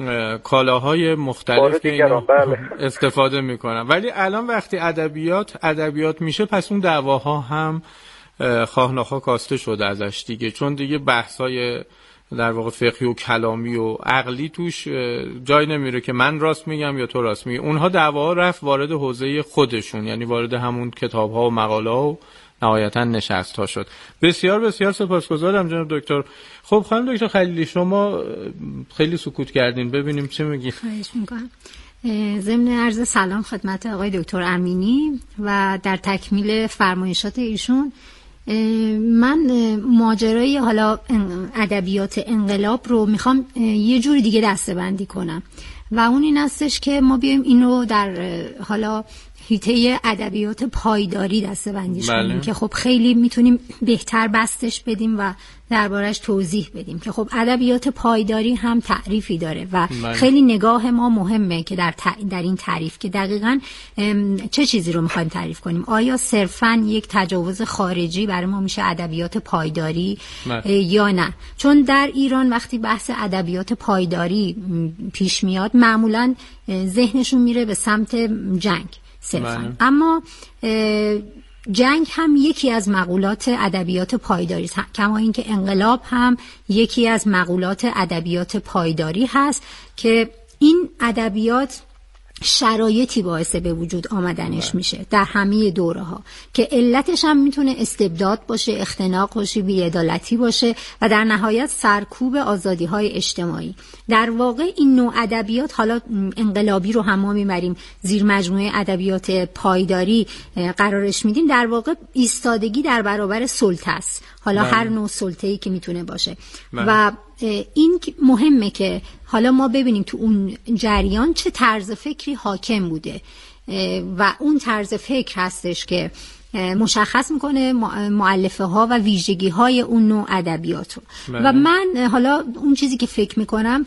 کالاهای مختلف که اینا استفاده میکنن. ولی الان وقتی ادبیات میشه، پس اون دعواها هم خواه نخواه کاسته شده ازش دیگه، چون دیگه بحثای در واقع فقهی و کلامی و عقلی توش جای نمیره که من راست میگم یا تو راست میگی. اونها دعواها رفت وارد حوزه خودشون، یعنی وارد همون کتاب‌ها و مقاله‌ها و نهایتاً نشست‌ها شد. بسیار بسیار سپاسگزارم جناب دکتر. خب خانم دکتر خلیلی، شما خیلی سکوت کردین، ببینیم چه میگی. خواهش میکنم. ضمن عرض سلام خدمت آقای دکتر امینی و در تکمیل فرمایشات ایشون، من ماجرای حالا ادبیات انقلاب رو میخوام یه جوری دیگه دسته‌بندی کنم و اون این هستش که ما بیایم این رو در حالا حیطه ادبیات پایداری دسته‌بندیش کنیم که خب خیلی میتونیم بهتر بستش بدیم و دربارش توضیح بدیم که خب ادبیات پایداری هم تعریفی داره و خیلی نگاه ما مهمه که در این تعریف که دقیقاً چه چیزی رو میخوایم تعریف کنیم. آیا صرفاً یک تجاوز خارجی برای ما میشه ادبیات پایداری یا نه؟ چون در ایران وقتی بحث ادبیات پایداری پیش میاد معمولاً ذهنشون میره به سمت جنگ صرفاً. اما جنگ هم یکی از مقولات ادبیات پایداری است، کما اینکه انقلاب هم یکی از مقولات ادبیات پایداری هست که این ادبیات شرایطی باعث به وجود آمدنش میشه در همه دوره ها که علتش هم میتونه استبداد باشه، اختناق باشه، بی‌عدالتی باشه و در نهایت سرکوب آزادی های اجتماعی. در واقع این نوع ادبیات، حالا انقلابی رو هم ما میبریم زیر مجموعه ادبیات پایداری قرارش میدیم، در واقع ایستادگی در برابر سلطه است، حالا هر نوع سلطه‌ای که میتونه باشه. و این مهمه که حالا ما ببینیم تو اون جریان چه طرز فکری حاکم بوده و اون طرز فکر هستش که مشخص میکنه مؤلفه ها و ویژگی های اون نوع ادبیات رو. و من حالا اون چیزی که فکر میکنم،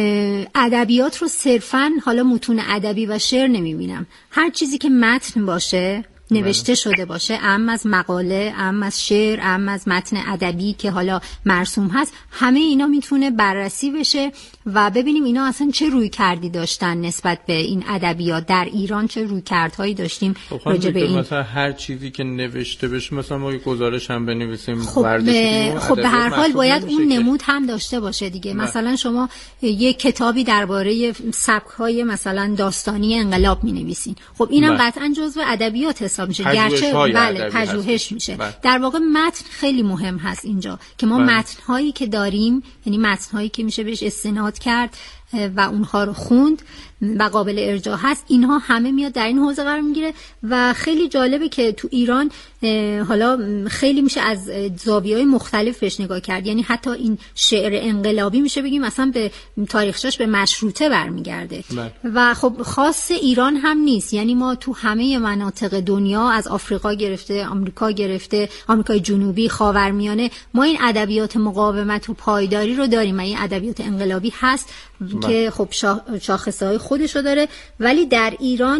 ادبیات رو صرفاً حالا متون ادبی و شعر نمیبینم، هر چیزی که متن باشه، نوشته شده باشه، ام از مقاله، ام از شعر، ام از متن ادبی که حالا مرسوم هست، همه اینا میتونه بررسی بشه و ببینیم اینا اصلا چه روی کردی داشتن نسبت به این ادبیات در ایران، چه روی کردهایی داشتیم راجع به این. مثلا هر چیزی که نوشته بشه، مثلا ما یه گزارش هم بنویسیم، خب به هر حال باید اون نمود هم داشته باشه دیگه. مثلا شما یه کتابی درباره سبک‌های مثلا داستانی انقلاب می‌نویسین، خب اینم قطعاً جزو ادبیات حساب میشه، گرچه پژوهش میشه. در واقع متن خیلی مهم هست اینجا که ما متن‌هایی که داریم، یعنی متن‌هایی که میشه بهش استناد کرد و اونها رو خوند و قابل ارجاع هست، اینها همه میاد در این حوزه قرار میگیره. و خیلی جالبه که تو ایران حالا خیلی میشه از زاویه‌های مختلف بهش نگاه کرد، یعنی حتی این شعر انقلابی میشه بگیم مثلا به تاریخچه‌اش به مشروطه برمیگرده و خب خاص ایران هم نیست، یعنی ما تو همه مناطق دنیا، از آفریقا گرفته، آمریکا گرفته، آمریکای جنوبی، خاورمیانه، ما این ادبیات مقاومت و پایداری رو داریم و این ادبیات انقلابی هست که خب شاخصه‌های خودشو داره. ولی در ایران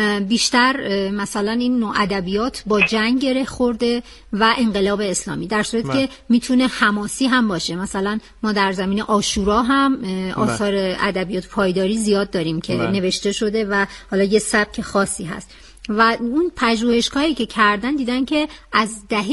بیشتر مثلا این نوع ادبیات با جنگ گره خورده و انقلاب اسلامی، در صورتی که میتونه حماسی هم باشه. مثلا ما در زمینه عاشورا هم آثار ادبیات پایداری زیاد داریم که نوشته شده و حالا یه سبک خاصی هست. و اون پژوهشگاهی که کردن دیدن که از دهه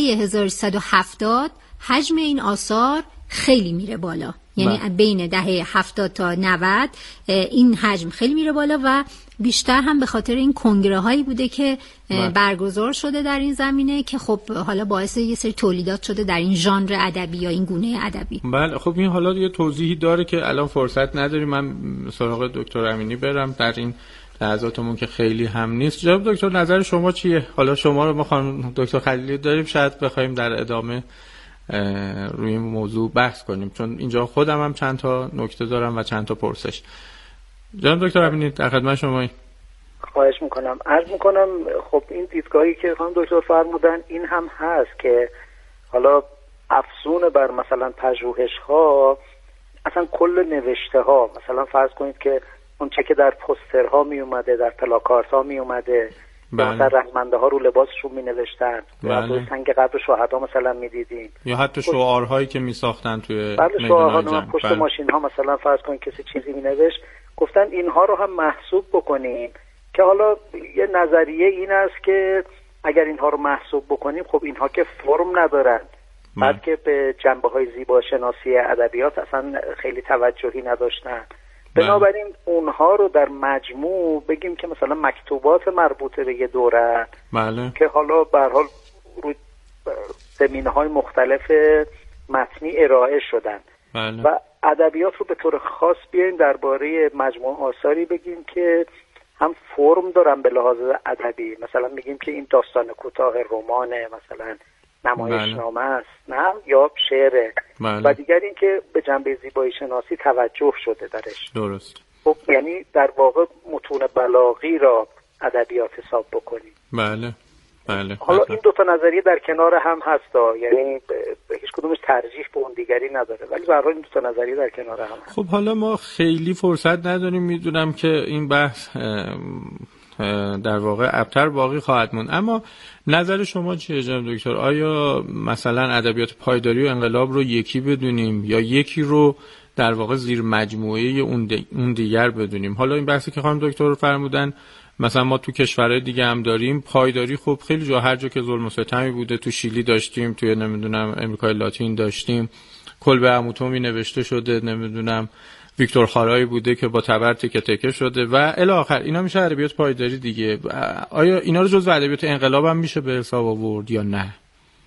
1370 حجم این آثار خیلی میره بالا، یعنی بین دهه 70 تا 90 این حجم خیلی میره بالا و بیشتر هم به خاطر این کنگره هایی بوده که برگزار شده در این زمینه که خب حالا باعث یه سری تولیدات شده در این ژانر ادبی یا این گونه ادبی. بله خب این حالا یه توضیحی داره که الان فرصت نداریم، من سراغ دکتر امینی برم در این لحظاتمون که خیلی هم نیست. جناب دکتر نظر شما چیه؟ حالا شما رو ما خانم دکتر خلیلی داریم، شاید بخوایم در ادامه روی این موضوع بحث کنیم، چون اینجا خودم هم چند تا نکته دارم و چند تا پرسش. جناب دکتر امینی در خدمت شما. خواهش میکنم. عرض میکنم خب این دیدگاهی که خانم دکتر فرمودن این هم هست که حالا افزون بر مثلا پژوهش‌ها، اصلا کل نوشته ها، مثلا فرض کنید که اون چه که در پوسترها می اومده، در پلاکاردها می اومده، مثلا رحمنده ها رو لباسشون می‌نوشتن یا روی سنگ قبر شهدا مثلا می‌دیدیم، یا حتی شعارهایی که می‌ساختن توی میدان جنگ. پشت ماشین‌ها مثلا فرض کن کسی چیزی می‌نوشت، گفتن اینها رو هم محسوب بکنیم که حالا یه نظریه این است که اگر اینها رو محسوب بکنیم خب اینها که فرم ندارن، بلکه به جنبه‌های زیباشناسی ادبیات اصلا خیلی توجهی نداشتن. بنابراین اونها رو در مجموع بگیم که مثلا مکتوبات مربوطه به یه دوره که حالا به هر حال روی زمینه‌های مختلف متنی ارائه شدن و ادبیات رو به طور خاص بیایم درباره مجموع آثاری بگیم که هم فرم دارن به لحاظ ادبی، مثلا میگیم که این داستان کوتاه رمانه، مثلا نمایشنامه است، نه یا شعره، و دیگر این که به جنبه زیبایی شناسی توجه شده درش. درست. خب یعنی در واقع متون بلاغی را ادبیات حساب بکنیم. بله. حالا این دو تا نظریه در کنار هم هستا، یعنی هیچ کدومش ترجیح به اون دیگری نداره، ولی به هر حال این دو تا نظریه در کنار هم هست. خب حالا ما خیلی فرصت نداریم، میدونم که این بحث در واقع ابتر باقی خواهد موند، اما نظر شما چیه جناب دکتر؟ آیا مثلا ادبیات پایداری و انقلاب رو یکی بدونیم یا یکی رو در واقع زیر مجموعه اون دیگر بدونیم؟ حالا این بحثی که خانم دکتر فرمودن مثلا ما تو کشورهای دیگه هم داریم، پایداری خب خیلی جا هر جا که ظلم و ستمی بوده، تو شیلی داشتیم، توی نمیدونم امریکای لاتین داشتیم، کلبه عموتومی نوشته شده، نمیدونم ویکتور خارایی بوده که با تبر تکه تکه شده و الی آخر. اینا میشه ادبیات پایداری دیگه. آیا اینا رو جزو ادبیات انقلاب هم میشه به حساب آورد یا نه؟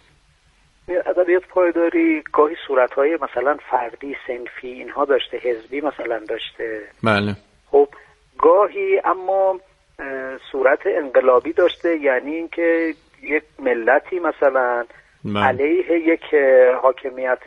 ادبیات پایداری گاهی صورت‌های مثلا فردی، صنفی اینها داشته، حزبی مثلا داشته. بله. خب گاهی اما صورت انقلابی داشته، یعنی اینکه یک ملتی مثلا علیه یک حاکمیت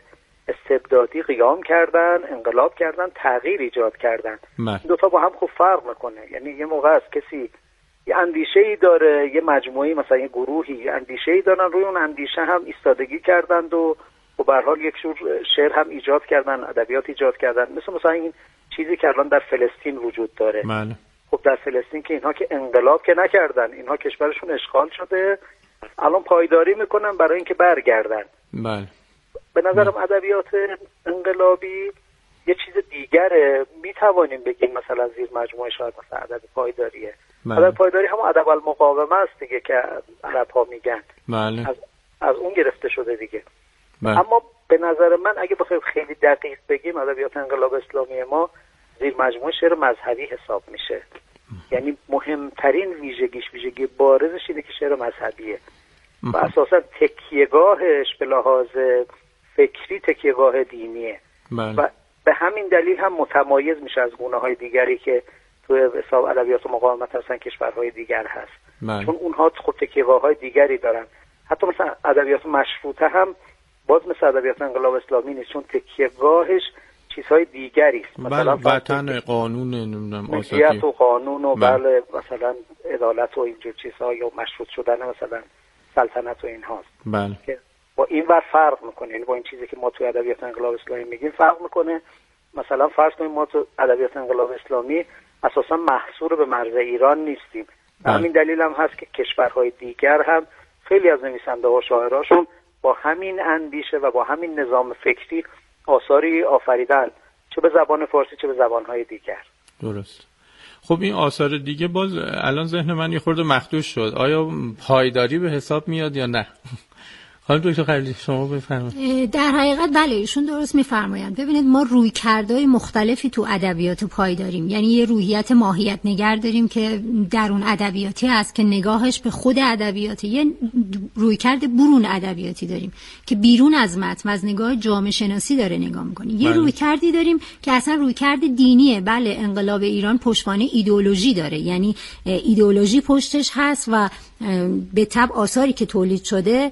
استبدادی قیام کردن، انقلاب کردن، تغییر ایجاد کردن. این دوتا با هم خوب فرق میکنه. یعنی یه موقع از کسی یه اندیشه‌ای داره، یه مجموعی مثلا یه گروهی یه اندیشه‌ای دارن، روی اون اندیشه هم ایستادگی کردند و به هر حال یک شعر هم ایجاد کردن، ادبیات ایجاد کردن، مثلا این چیزی که الان در فلسطین وجود داره. خب در فلسطین که اینها که انقلاب که نکردن، اینها کشورشون اشغال شده، الان پایداری میکنن برای اینکه برگردن. به نظرم ادبیات انقلابی یه چیز دیگره، میتوانیم بگیم مثلا زیر مجموعه شاید مثلا ادب پایداریه. ادب پایداری هم ادب المقاومه است دیگه که عرب‌ها میگن. از اون گرفته شده دیگه. اما به نظر من اگه بخوایم خیلی دقیق بگیم، ادبیات انقلاب اسلامی ما زیر مجموعه شعر مذهبی حساب میشه. یعنی مهمترین ویژگی بارزش اینه که شعر مذهبیه و اساسا تکیهگاهش به لحاظ فکری تکیهگاه دینیه و به همین دلیل هم متمایز میشه از گونه‌های دیگری که توی حساب ادبیات و مقاومت هستن کشورهای دیگر هست. چون اونها خب تکیهگاه‌های دیگری دارن. حتی مثلا ادبیات مشروطه هم باز مثل ادبیات انقلاب اسلامی نیست، چون تکیهگاهش چیزهای دیگری است. مثلا وطن، قانون، نمیدونم آزادی و قانون و بله مثلا عدالت و اینجور چیزها، یا مشروط شدن مثلا سلطنت و اینهاست. که با این ور فرق میکنه، یعنی با این چیزی که ما توی ادبیات انقلاب اسلامی میگیم فرق میکنه. مثلا فرض کنیم ما تو ادبیات انقلاب اسلامی اساسا محصور به مرز ایران نیستیم. همین دلیل هم هست که کشورهای دیگر هم خیلی از نویسنده و شاعراشون با همین اندیشه و با همین نظام فکری آثاری آفریدن، چه به زبان فارسی چه به زبانهای دیگر. درست. خب این آثار دیگه باز الان ذهن من یه خورده مخدوش شد. آیا پایداری به حساب میاد یا نه؟ خانم دکتر خلیلی شما بفرمایید. در حقیقت بله ایشون درست میفرمایند. ببینید ما رویکردهای مختلفی تو ادبیات پای داریم، یعنی یه روحیت ماهیت نگر داریم که در اون ادبیاتی هست که نگاهش به خود ادبیاته، یه رویکرد برون ادبیاتی داریم که بیرون از متن از نگاه جامعه شناسی داره نگاه میکنه، یه رویکردی داریم که اصلا رویکرد دینیه. بله انقلاب ایران پشتوانه ایدئولوژی داره، یعنی ایدئولوژی پشتش هست و به طبع آثاری که تولید شده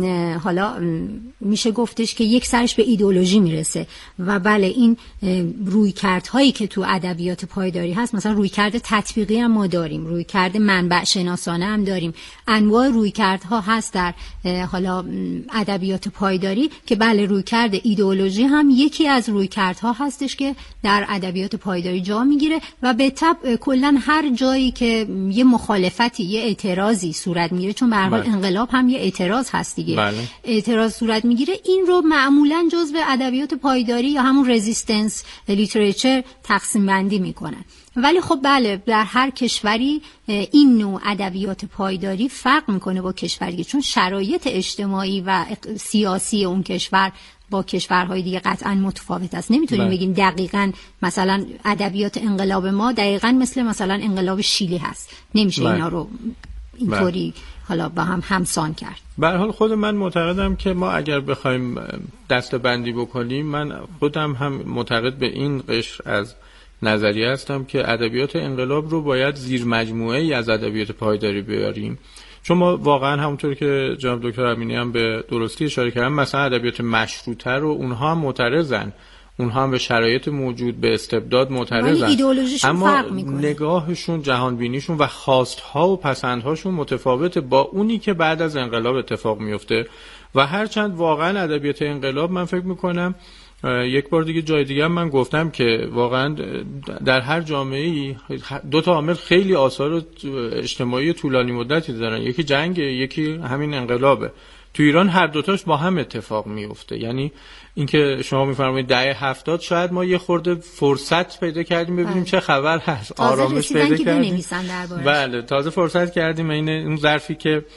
حالا میشه گفتش که یک سرش به ایدئولوژی میرسه و بله این رویکردهایی که تو ادبیات پایداری هست، مثلا رویکرد تطبیقی هم ما داریم، رویکرد منبع شناسانه هم داریم، انواع رویکردها هست در حالا ادبیات پایداری که بله رویکرد ایدئولوژی هم یکی از رویکردها هستش که در ادبیات پایداری جا میگیره و به طبع کلا هر جایی که یه مخالفتی، یه اعتراضی صورت میگیره، چون به هر حال انقلاب هم یه اعتراض هست دیگه، اعتراض صورت میگیره، این رو معمولا جزو ادبیات پایداری یا همون رزिस्टنس لیتریچر تقسیم بندی میکنن. ولی خب بله در هر کشوری این نوع ادبیات پایداری فرق میکنه با کشوری، چون شرایط اجتماعی و سیاسی اون کشور با کشورهای دیگه قطعا متفاوت است. نمیتونیم بگیم دقیقاً مثلا ادبیات انقلاب ما دقیقاً مثلا انقلاب شیلی هست، نمیشه اینا رو اینطوری حالا با هم همسان کرد. به هر حال خود من معتقدم که ما اگر بخوایم دسته‌بندی بکنیم، من خودم هم معتقد به این قشر از نظریه هستم که ادبیات انقلاب رو باید زیر مجموعه‌ای از ادبیات پایداری بیاریم، چون ما واقعا همونطور که جناب دکتر امینی هم به درستی اشاره کردن، مثلا ادبیات مشروطه رو اونها هم معترضن، اونها هم به شرایط موجود، به استبداد معترضن، اما نگاهشون، جهانبینیشون و خواستها و پسندهاشون متفاوته با اونی که بعد از انقلاب اتفاق میفته. و هرچند واقعا ادبیات انقلاب، من فکر میکنم یک بار دیگه جای دیگه هم من گفتم که واقعا در هر جامعه‌ای دو تا عامل خیلی آثار اجتماعی طولانی مدتی دارن، یکی جنگ، یکی همین انقلابه. تو ایران هر دوتاش با هم اتفاق میفته. یعنی اینکه شما میفرمایید دهه 70 شاید ما یه خورده فرصت پیدا کردیم ببینیم چه خبر هست، آرامش پیدا کردیم، بله تازه فرصت کردیم این اون ظرفی که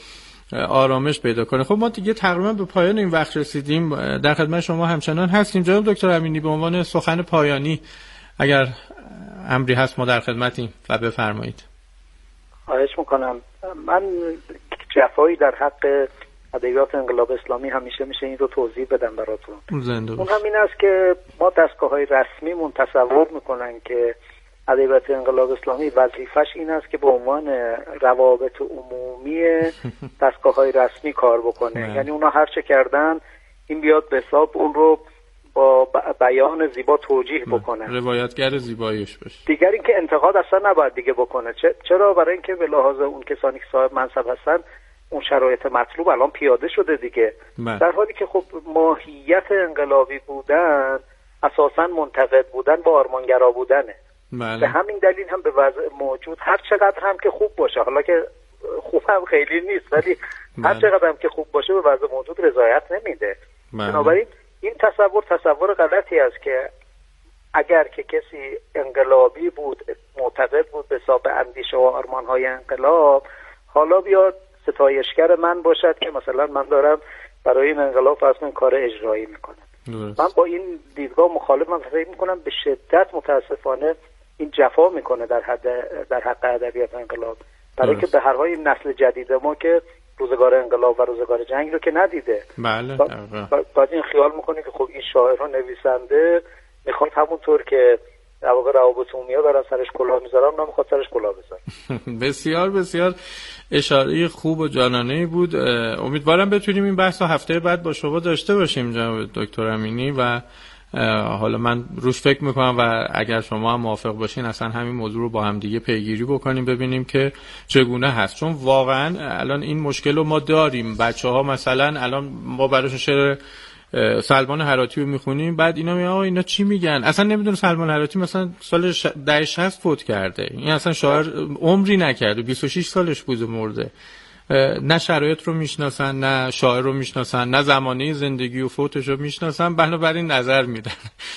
آرامش پیدا کنه. خب ما دیگه تقریبا به پایان این وقت رسیدیم، در خدمت شما همچنان هستیم. جناب دکتر امینی به عنوان سخن پایانی اگر امری هست ما در خدمتیم و بفرمایید. خواهش میکنم. من جفایی در حق ادبیات انقلاب اسلامی همیشه میشه این رو توضیح بدم براتون. اون هم این است که ما دستگاه‌های رسمیمون تصور میکنن که ادبیات انقلاب اسلامی وظیفش این است که به عنوان روابط عمومی دستگاه‌های رسمی کار بکنه. یعنی اونا هر چه کردن این بیاد به حساب اون رو با بیان زیبا توجیه بکنه، روایتگر زیباییش باشه. دیگر اینکه انتقاد اصلا نباید دیگه بکنه. چرا؟ برای اینکه به لحاظ اون کسانی که صاحب منصب هستن اون شرایط مطلوب الان پیاده شده دیگه. در حالی که خب ماهیت انقلابی بودن اساساً منتقد بودن با آرمانگرا بودنه. به همین دلیل هم به وضع موجود هر چقدر هم که خوب باشه، حالا که خوب هم خیلی نیست، ولی هر چقدر هم که خوب باشه به وضع موجود رضایت نمیده. بنابراین این تصور غلطی است که اگر که کسی انقلابی بود، معتقد بود به حساب اندیشه و آرمان‌های انقلاب، حالا بیاد ستایشگر من باشد که مثلا من دارم برای این انقلاب اصلا کار اجرایی میکنم. من با این دیدگاه مخالفم. فکر میکنم به شدت متاسفانه این جفا میکنه در حق ادبیات انقلاب، برای که به هر حال این نسل جدید ما که روزگار انقلاب و روزگار جنگ رو که ندیده. بله. بعد این خیال میکنه که خب این شاعر و نویسنده میخواد همونطور که در واقع روابط عمومی دارن سرش کلاه میذارن، اونا میخواد سرش کلاه بذارن. بسیار بسیار اشاره خوب و جانانه‌ای بود. امیدوارم بتونیم این بحث هفته بعد با شما داشته باشیم جناب دکتر امینی و حالا من روش فکر میکنم و اگر شما هم موافق باشین اصلا همین موضوع رو با هم دیگه پیگیری بکنیم ببینیم که چگونه هست، چون واقعا الان این مشکل رو ما داریم. بچه‌ها مثلا الان ما براشون شعر سلمان حراتی رو میخونیم، بعد اینا میگن آقا اینا چی میگن، اصلا نمیدونه سلمان حراتی مثلا سال 60 فوت کرده، این اصلا شاعر عمری نکرده، 26 سالش بوده مرده. نه شرایط رو میشناسن، نه شاعر رو میشناسن، نه زمانه زندگی و فوتش رو میشناسن، بنابراین نظر میدن.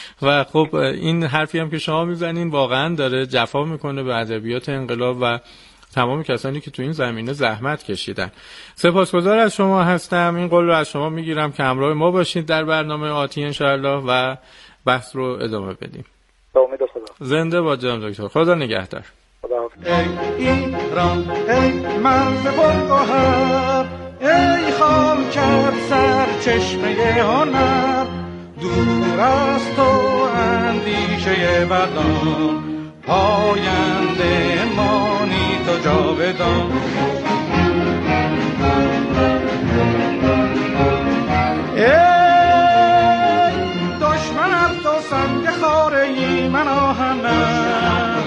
و خب این حرفی هم که شما میزنین واقعا داره جفا میکنه به ادبیات انقلاب و تمام کسانی که تو این زمینه زحمت کشیدن. سپاسگزار از شما هستم. این قول رو از شما میگیرم که همراه ما باشید در برنامه آتی انشاءالله و بحث رو ادامه بدیم. به امید خدا. زنده باد جناب دکتر. خدا نگهدار. ای ایران ای مرز پرگوهر، ای خاکت سرچشمه هنر، دور از تو اندیشه بدان، پاینده مانی تو جاودان. دشمنم تو سنگ خاره من آهنم،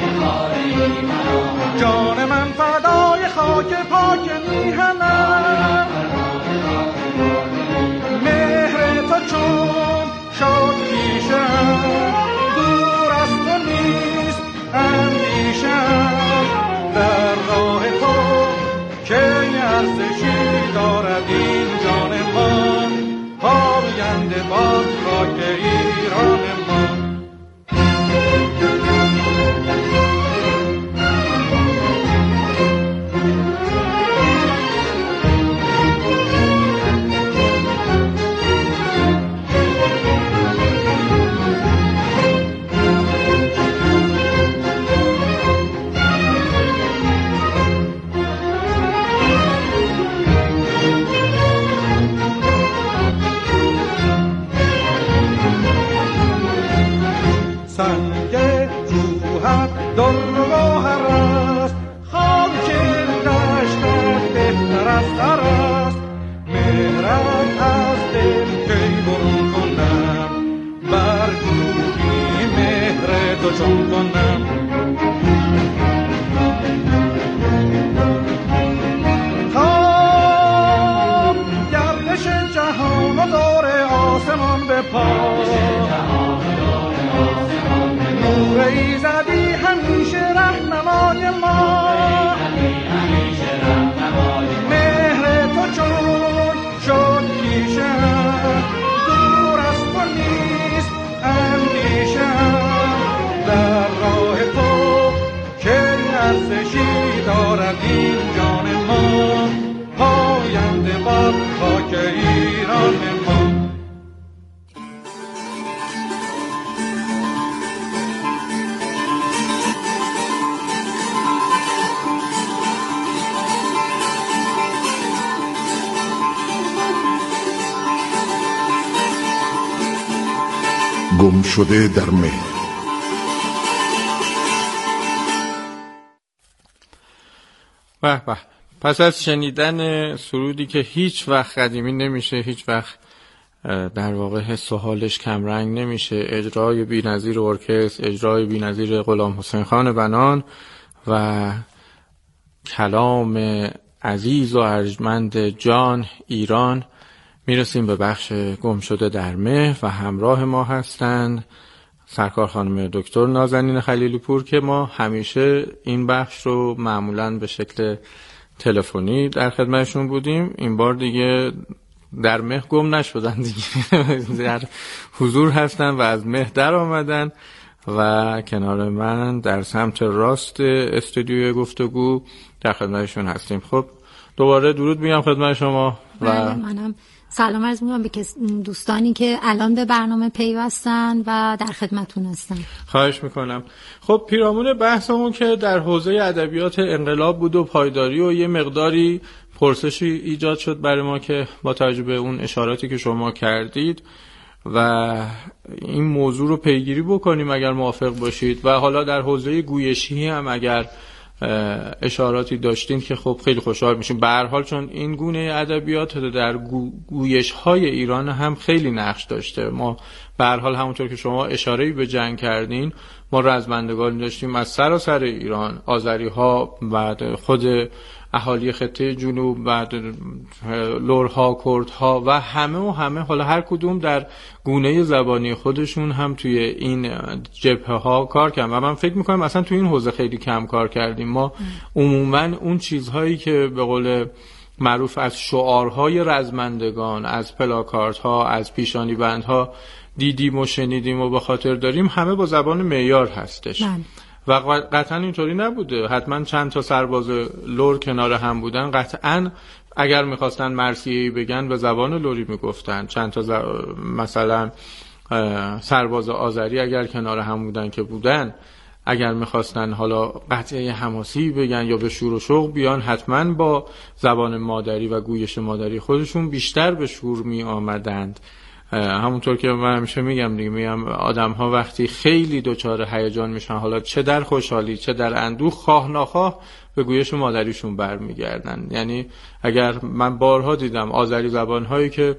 جان من فدای خاک پاک میهنم. مهر تو چون شد پیشم، دور از تو نیست اندیشم. در راه تو که ارزشی دارد این جان من، پاینده باد خاک ایران من. گم شده در مه. به به. پس از شنیدن سرودی که هیچ وقت قدیمی نمیشه، هیچ وقت در واقع حس و حالش کمرنگ نمیشه، اجرای بی‌نظیر ارکستر، اجرای بی‌نظیر غلام حسین خان بنان و کلام عزیز و ارجمند جان ایران، میرسیم به بخش گم شده در مه و همراه ما هستند سرکار خانم دکتر نازنین خلیلی پور که ما همیشه این بخش رو معمولاً به شکل تلفنی در خدمتشون بودیم. این بار دیگه در مه گم نشدن، دیگه در حضور هستن و از مه در آمدن و کنار من در سمت راست استودیوی گفتگو در خدمتشون هستیم. خب دوباره درود میگم خدمت شما و منم سلام عرض می‌کنم به دوستانی که الان به برنامه پیوستن و در خدمتتون هستن. خواهش میکنم. خب پیرامون بحثمون که در حوزه ادبیات انقلاب بود و پایداری و یه مقداری پرسشی ایجاد شد برای ما که با توجه به اون اشاراتی که شما کردید و این موضوع رو پیگیری بکنیم اگر موافق باشید، و حالا در حوزه گویشی هم اگر اشاراتی داشتین که خب خیلی خوشحال میشیم. به هر حال چون این گونه ادبیات در گویش‌های ایران هم خیلی نقش داشته. ما به هر حال همونطور که شما اشاره‌ای به جنگ کردین، ما رزمندگانی داشتیم از سراسر ایران، آذری‌ها، بعد خود اهالی خطه جنوب، بعد لرها، کردها و همه حالا هر کدوم در گونه زبانی خودشون هم توی این جبهه ها کار کردن و من فکر میکنم اصلا توی این حوزه خیلی کم کار کردیم. ما عموما اون چیزهایی که به قول معروف از شعارهای رزمندگان، از پلاکارت ها، از پیشانی بندها دیدیم و شنیدیم و به خاطر داریم، همه با زبان معیار هستش. و قطعا اینطوری نبوده. حتما چند تا سرباز لور کنار هم بودن، قطعا اگر میخواستن مرثیه‌ای بگن به زبان لوری میگفتن. چند تا مثلا سرباز آذری اگر کنار هم بودن که بودن، اگر میخواستن حالا قطعه حماسی بگن یا به شور و شوق بیان، حتما با زبان مادری و گویش مادری خودشون بیشتر به شور می آمدند. همونطور که من همیشه میگم آدم‌ها وقتی خیلی دچار هیجان میشن، حالا چه در خوشحالی چه در اندوه، خواه ناخواه به گویش مادریشون برمیگردن. یعنی اگر من بارها دیدم آذری زبان‌هایی که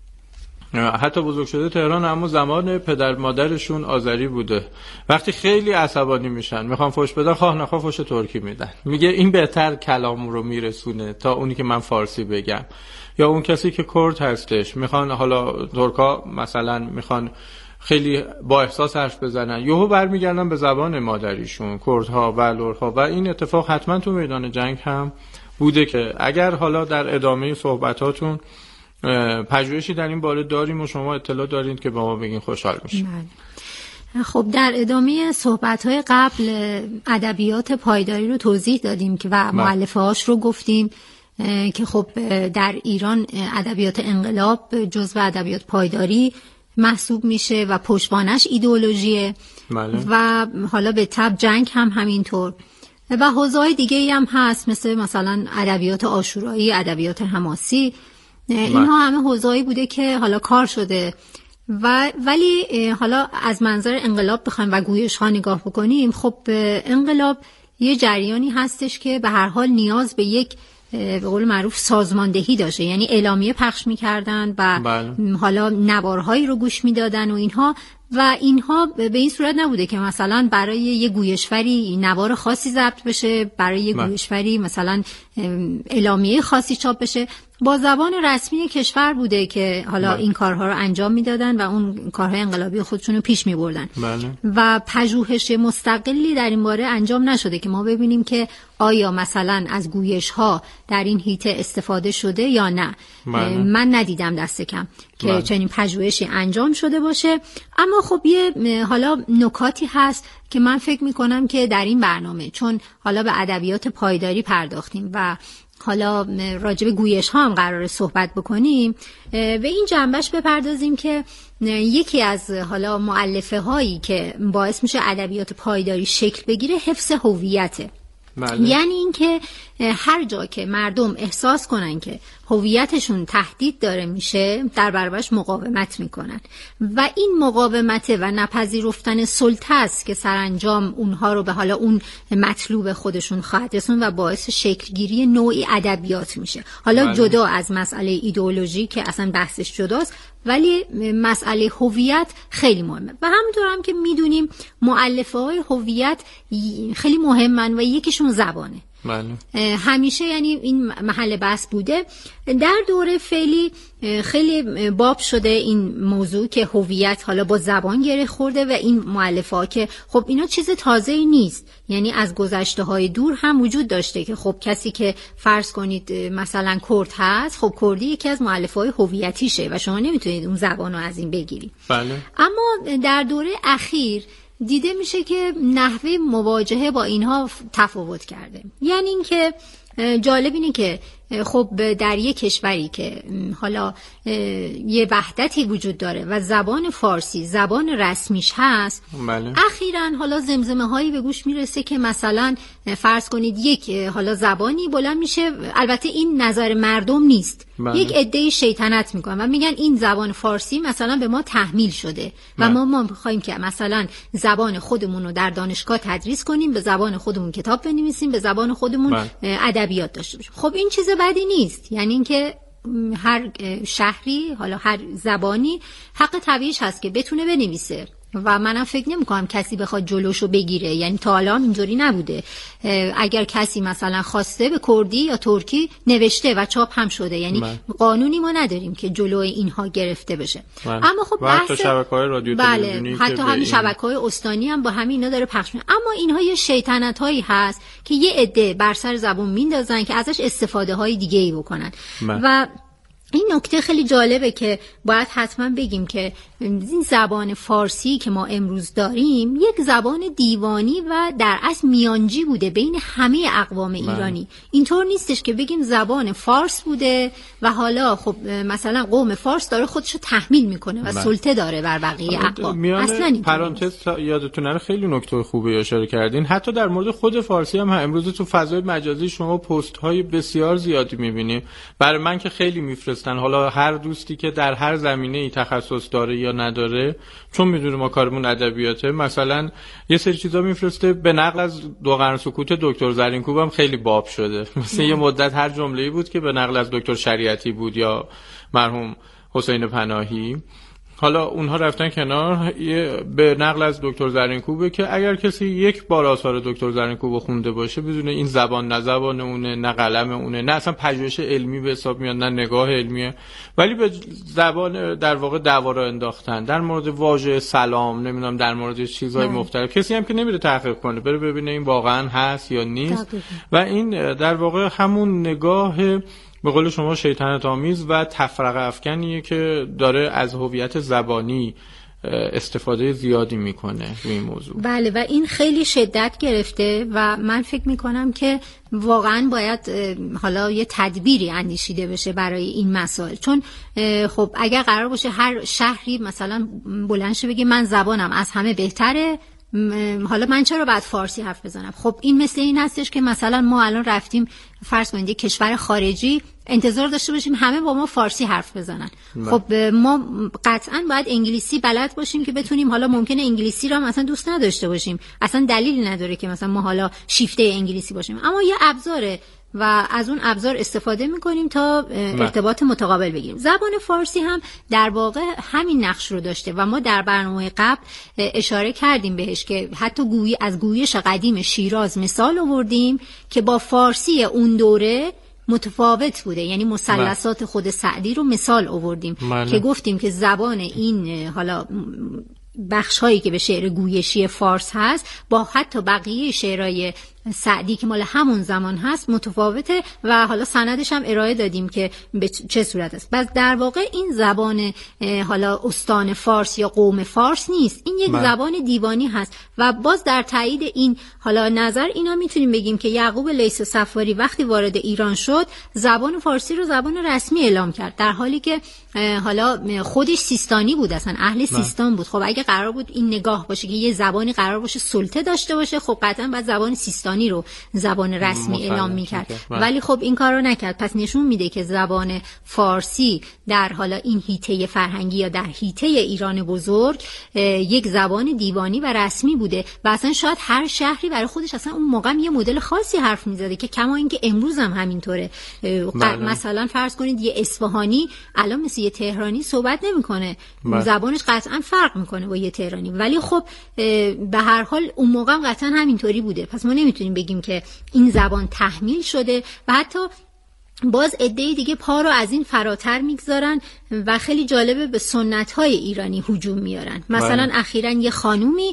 حتی بزرگ شده تهران اما زمان پدر مادرشون آذری بوده، وقتی خیلی عصبانی میشن میخوان فحش بدن، خواه نخواه فحش ترکی میدن. میگه این بهتر کلام رو میرسونه تا اونی که من فارسی بگم. یا اون کسی که کرد هستش، میخوان حالا ترکا مثلا میخوان خیلی با احساس حرف بزنن، یهو برمیگردن به زبان مادریشون، کردها و لرها. و این اتفاق حتما تو میدان جنگ هم بوده که اگر حالا در ادامه صحبتاتون پژوهشی در این باره داریم و شما اطلاع دارید که با ما بگین خوشحال میشیم. خب در ادامه صحبت‌های قبل ادبیات پایداری رو توضیح دادیم که و مؤلفه‌هاش رو گفتیم که خب در ایران ادبیات انقلاب جزو ادبیات پایداری محسوب میشه و پشتوانش ایدئولوژیه. و حالا به تبع جنگ هم همینطور و حوزه‌های دیگه‌ای هم هست، مثلا ادبیات عاشورایی، ادبیات حماسی. اینها همه حوزه‌ای بوده که حالا کار شده ولی حالا از منظر انقلاب بخوایم و گویش‌ها نگاه بکنیم، خب انقلاب یه جریانی هستش که به هر حال نیاز به یک به قول معروف سازماندهی داشته، یعنی اعلامیه پخش می‌کردن و حالا نوارهایی رو گوش می‌دادن و اینها به این صورت نبوده که مثلا برای یه گویشوری نوار خاصی ضبط بشه، برای یه گویشوری مثلا اعلامیه خاصی چاپ بشه. با زبان رسمی کشور بوده که حالا این کارها رو انجام میدادن و اون کارهای انقلابی خودشون رو پیش میبردن. و پژوهش مستقلی در این باره انجام نشده که ما ببینیم که آیا مثلا از گویش‌ها در این حیطه استفاده شده یا نه. من ندیدم دست کم که چنین پژوهشی انجام شده باشه. اما خب یه حالا نکاتی هست که من فکر میکنم که در این برنامه، چون حالا به ادبیات پایداری پرداختیم و حالا راجع به گویش ها هم قراره صحبت بکنیم، به این جنبش بپردازیم که یکی از حالا مؤلفه هایی که باعث میشه ادبیات پایداری شکل بگیره حفظ هویته. یعنی اینکه هر جا که مردم احساس کنن که هویتشون تهدید داره میشه، در برابرش مقاومت میکنن و این مقاومت و نپذیرفتن سلطه است که سرانجام اونها رو به حالا اون مطلوب خودشون خواهد رسون و باعث شکلگیری نوعی ادبیات میشه. حالا جدا از مسئله ایدئولوژی که اصلا بحثش جداست، ولی مسئله هویت خیلی مهمه و همونطور هم که میدونیم مؤلفه‌های هویت خیلی مهمن و یکیشون زبانه. همیشه یعنی این محل بحث بوده. در دوره فعلی خیلی باب شده این موضوع که هویت حالا با زبان گره خورده و این مؤلفه‌ها که خب اینا چیز تازه‌ای نیست، یعنی از گذشته‌های دور هم وجود داشته که خب کسی که فرض کنید مثلا کرد هست، خب کردی یکی از مؤلفه‌های هویتیشه و شما نمیتونید اون زبانو از این بگیری. اما در دوره اخیر دیده میشه که نحوه مواجهه با اینها تفاوت کرده. یعنی اینکه جالب اینه که خب در یک کشوری که حالا یه وحدتی وجود داره و زبان فارسی زبان رسمیش هست، اخیراً حالا زمزمه هایی به گوش میرسه که مثلا فرض کنید یک حالا زبانی بلند میشه، البته این نظر مردم نیست، یک عده‌ای شیطنت میکنن و میگن این زبان فارسی مثلا به ما تحمیل شده و ما میخوایم که مثلا زبان خودمون رو در دانشگاه تدریس کنیم، به زبان خودمون کتاب بنویسیم، به زبان خودمون ادبیات داشته باشیم. خب این چیز بدی نیست، یعنی اینکه هر شهری حالا هر زبانی حق طبیعیش هست که بتونه بنویسه و منم فکر نمی‌کنم کسی بخواد جلوشو بگیره، یعنی تا الان اینجوری نبوده. اگر کسی مثلا خواسته به کردی یا ترکی نوشته و چاپ هم شده، یعنی قانونی ما نداریم که جلوی اینها گرفته بشه. اما خب حتی شبکه‌های رادیو تلویزیونی، حتی همین شبکه‌های استانی هم با همین اینا داره پخش میشه. اما اینها یه شیطنتایی هست که یه عده بر سر زبون میندازن که ازش استفاده‌های دیگه‌ای بکنن. و این نکته خیلی جالبه که باید حتما بگیم که این زبان فارسی که ما امروز داریم یک زبان دیوانی و در اصل میانجی بوده بین همه اقوام ایرانی. اینطور نیستش که بگیم زبان فارس بوده و حالا خب مثلا قوم فارس داره خودشو تحمیل میکنه و سلطه داره بر بقیه اقوام. اصلا این پرانتز یادتون نره خیلی نکته خوبی اشاره کردین. حتی در مورد خود فارسی هم امروز تو فضای مجازی شما پست های بسیار زیادی میبینیم. برای من که خیلی میفرستن میفرستن. حالا هر دوستی که در هر زمینه‌ای تخصص داره یا نداره، چون میدونه ما کارمون ادبیاته، مثلا یه سری چیزا میفرسته. به نقل از دو قرن سکوت دکتر زرینکوب هم خیلی باب شده. مثلا یه مدت هر جمله‌ای بود که به نقل از دکتر شریعتی بود یا مرحوم حسین پناهی. حالا اونها رفتن کنار، به نقل از دکتر زرینکوبه که اگر کسی یک بار آثار دکتر زرینکوب خونده باشه بدونه این زبان نه زبان اونه، نه قلم اونه، نه اصلا پژوهش علمی به حساب میاد، نه نگاه علمیه، ولی به زبان در واقع دعوا را انداختن در مورد واژه سلام، نمیدونم در مورد چیزهای مختلف. کسی هم که نمیره تحقیق کنه، بره ببینه این واقعا هست یا نیست. و این در واقع همون نگاه به قول شما شیطنت آمیز و تفرقه افکنیه که داره از هویت زبانی استفاده زیادی میکنه روی این موضوع. بله، و این خیلی شدت گرفته و من فکر میکنم که واقعا باید حالا یه تدبیری اندیشیده بشه برای این مسائل. چون خب اگر قرار باشه هر شهری مثلا بلند شه بگه من زبانم از همه بهتره، حالا من چرا باید فارسی حرف بزنم؟ خب این مثل این هستش که مثلا ما الان رفتیم فرض کنید کشور خارجی، انتظار داشته باشیم همه با ما فارسی حرف بزنن. خب ما قطعا باید انگلیسی بلد باشیم که بتونیم، حالا ممکنه انگلیسی رو هم اصلا دوست نداشته باشیم، اصلا دلیلی نداره که مثلا ما حالا شیفته انگلیسی باشیم، اما یه ابزاره و از اون ابزار استفاده میکنیم تا ارتباط متقابل بگیریم. زبان فارسی هم در واقع همین نقش رو داشته و ما در برنامه قبل اشاره کردیم بهش که حتی از گویش قدیم شیراز مثال آوردیم که با فارسی اون دوره متفاوت بوده، یعنی مثلثات خود سعدی رو مثال آوردیم که گفتیم که زبان این حالا بخش هایی که به شعر گویشی فارس هست با حتی بقیه شعرهای سعدی که مال همون زمان هست متفاوته و حالا سندش هم ارائه دادیم که به چه صورت است. بس در واقع این زبان حالا استان فارس یا قوم فارس نیست، این یک زبان دیوانی هست و باز در تایید این حالا نظر اینا میتونیم بگیم که یعقوب لیث صفاری وقتی وارد ایران شد زبان فارسی رو زبان رسمی اعلام کرد، در حالی که حالا خودش سیستانی بود، اصلا اهل سیستان بود. خب اگه قرار بود این نگاه باشه که یه زبانی قرار باشه سلطه داشته باشه، خب قطعا باید زبان سیستانی رو زبان رسمی اعلام میکرد، ولی خب این کار رو نکرد. پس نشون میده که زبان فارسی در حالا این حیطه فرهنگی یا در حیطه ایران بزرگ یک زبان دیوانی و رسمی بوده و اصلا شاید هر شهری برای خودش اصلا اون موقع یه مدل خاصی حرف میزده که کما اینکه امروز هم همینطوره. مثلا فرض کنید یه اصفهانی الان مثل یه تهرانی صحبت نمیکنه، زبانش قطعا فرق میکنه با یه تهرانی، ولی خب به هر حال اون موقع هم قطعا همینطوری بوده. پس ما نمیتونیم بگیم که این زبان تحمیل شده و حتی باز عده دیگه پا رو از این فراتر میگذارن و خیلی جالبه به سنت‌های ایرانی هجوم میارن. مثلا اخیراً یه خانومی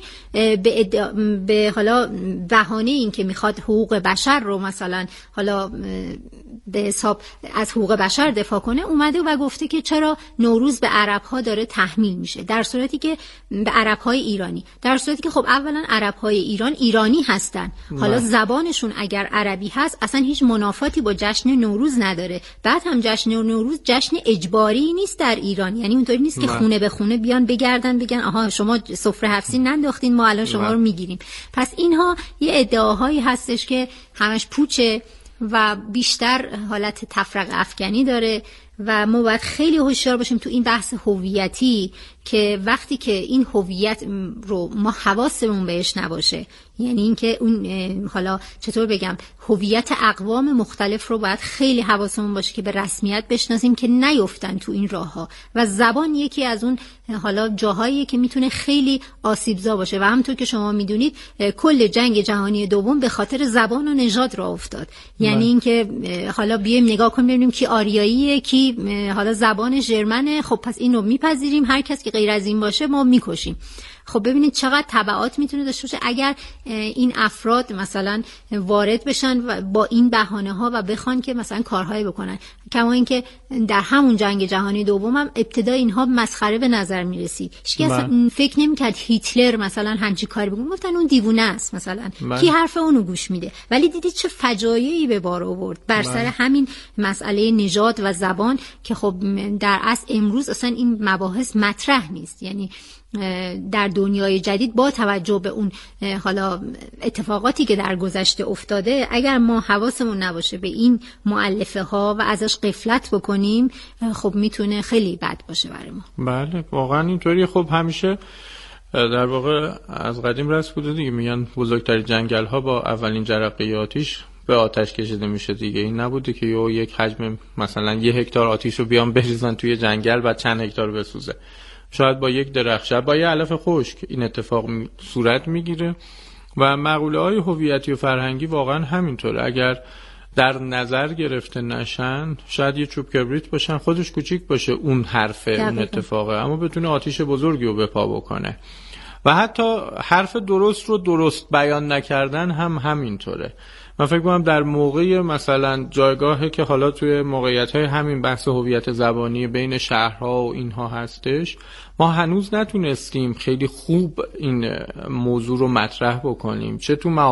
به حالا بهانه این که میخواد حقوق بشر رو مثلا حالا به حساب از حقوق بشر دفاع کنه اومده و گفته که چرا نوروز به عرب‌ها داره تحمیل میشه، در صورتی که به عرب‌های ایرانی، در صورتی که خب اولا عرب‌های ایران ایرانی هستن، حالا زبانشون اگر عربی هست اصلا هیچ منافاتی با جشن نوروز نداره. بعد هم جشن نوروز جشن اجباری نیست در ایران، یعنی اونطوری نیست که خونه به خونه بیان بگردن بگن آها شما سفره 7 سین ننداختین ما الان شما رو میگیریم. پس اینها یه ادعاهایی هستش که همش پوچه و بیشتر حالت تفرقه افکنی داره و ما باید خیلی هوشیار باشیم تو این بحث هویتی که وقتی که این هویت رو ما حواسمون بهش نباشه، یعنی اینکه اون حالا چطور بگم هویت اقوام مختلف رو باید خیلی حواسمون باشه که به رسمیت بشناسیم که نیفتن تو این راه‌ها و زبان یکی از اون حالا جاهاییه که میتونه خیلی آسیبزا باشه و همونطور که شما میدونید کل جنگ جهانی دوم به خاطر زبان و نژاد راه افتاد. یعنی اینکه حالا بیایم نگاه کنیم ببینیم کی آریاییه کی حالا زبان ژرمنه، خب پس اینو میپذیریم، هر کس که غیر از این باشه ما میکشیم. خب ببینید چقدر تبعات میتونه داشته باشه اگر این افراد مثلا وارد بشن و با این بهانه‌ها و بخوان که مثلا کارهایی بکنن. کما اینکه در همون جنگ جهانی دوم هم ابتدا اینها مسخره به نظر میرسید، هیچ کس فکر نمی‌کرد هیتلر مثلا همچین کاری بکنه، گفتن اون دیوونه است مثلا کی حرف اونو گوش میده. ولی دیدید چه فجایعی به بار آورد بر سر همین مسئله نژاد و زبان که خب در اصل امروز اصلا این مباحث مطرح نیست. یعنی در دنیای جدید با توجه به اون حالا اتفاقاتی که در گذشته افتاده، اگر ما حواسمون نباشه به این مؤلفه ها و ازش ازش غفلت بکنیم خب میتونه خیلی بد باشه برای ما. بله واقعا اینطوری. خب همیشه در واقع از قدیم رسم بوده دیگه، میگن بزرگترین جنگل ها با اولین جرقه آتش به آتش کشیده میشه دیگه. این نبوده که یک حجم مثلا 1 هکتار آتش رو بیان بریزن توی جنگل بعد چند هکتار بسوزه. شاید با یک درخت، شاید با یه علف خشک این اتفاق صورت میگیره. و مقوله های هویتی و فرهنگی واقعا همینطوره، اگر در نظر گرفته نشن شاید یه چوب کبریت باشن، خودش کوچیک باشه اون حرفه اون اتفاقه، اما بتونه آتیش بزرگی رو به پا بکنه. و حتی حرف درست رو درست بیان نکردن هم همینطوره. من فکر کنم در موقع مثلا جایگاهی که حالا توی موقعیت‌های همین بحث هویت زبانی بین شهرها و اینها هستش، ما هنوز نتونستیم خیلی خوب این موضوع رو مطرح بکنیم، چه تو